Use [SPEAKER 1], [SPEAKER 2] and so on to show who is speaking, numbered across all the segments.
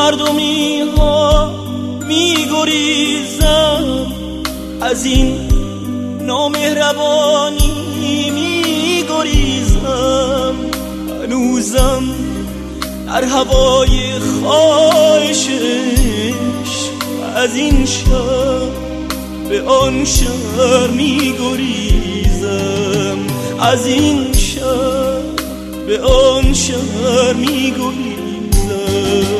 [SPEAKER 1] نامردمی ها می گریزم، از این نامهربانی می گریزم. هنوزم در هوای خواهشش از این شهر به آن شهر می گریزم، از این شهر به آن شهر می گریزم.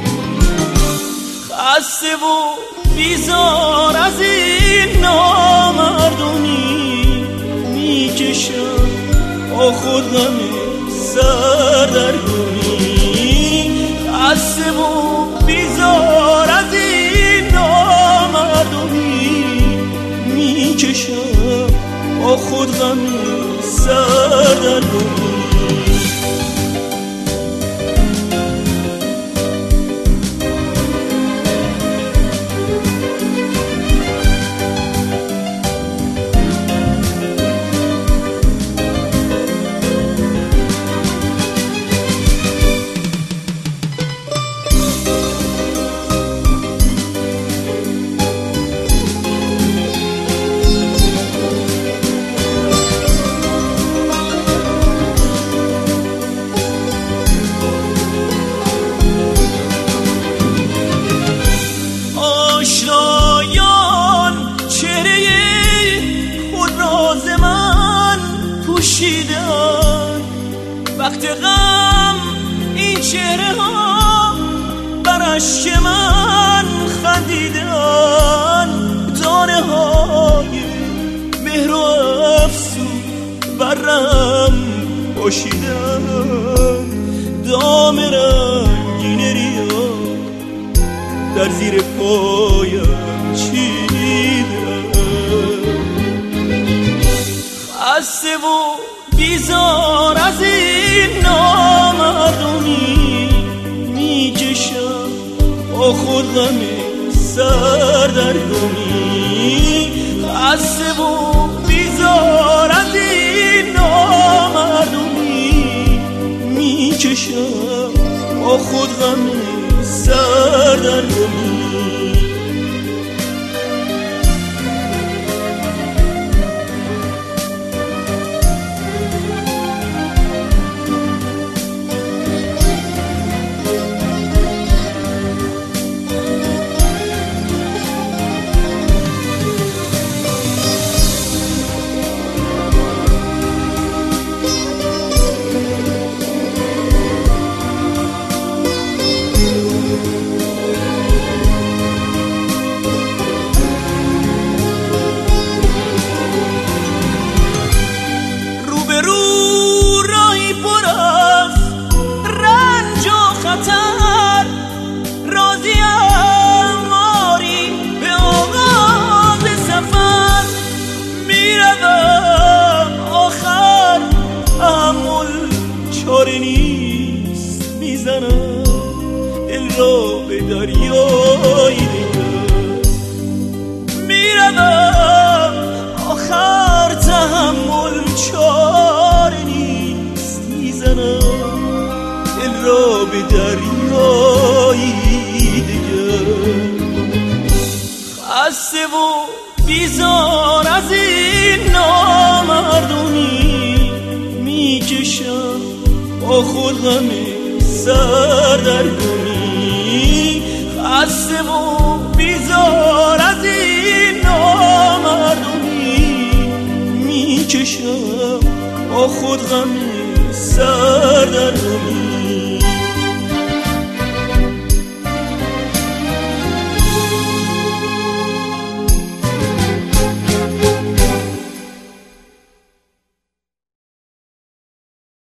[SPEAKER 1] خسته و بیزار از این نامردمی می کشم با خود غم سردرگمی. خسته و بیزار از این نامردمی می کشم با خود غم سردرگمی. وقت غم این چهره ها بر اشک من خندیدن، دانه های مهر و افسوس برم پاشیدن، دام رنگین ریا در زیر پایم چیدن. خسته و بیزار از این نامردمی می کشم با خود غم سردرگمی. خسته و بیزار از این نامردمی می کشم با خود غم سردرگمی. چاره نیست میزنم دل را به دریای دیگر. میروم آخر تحمل چاره نیست میزنم دل را به دریای دیگر. خسته و بیزار از این نامردمی میکشم با خود غم سردرگمی. خسته و بیزار از این نامردمی میکشم با خود غم سردرگمی.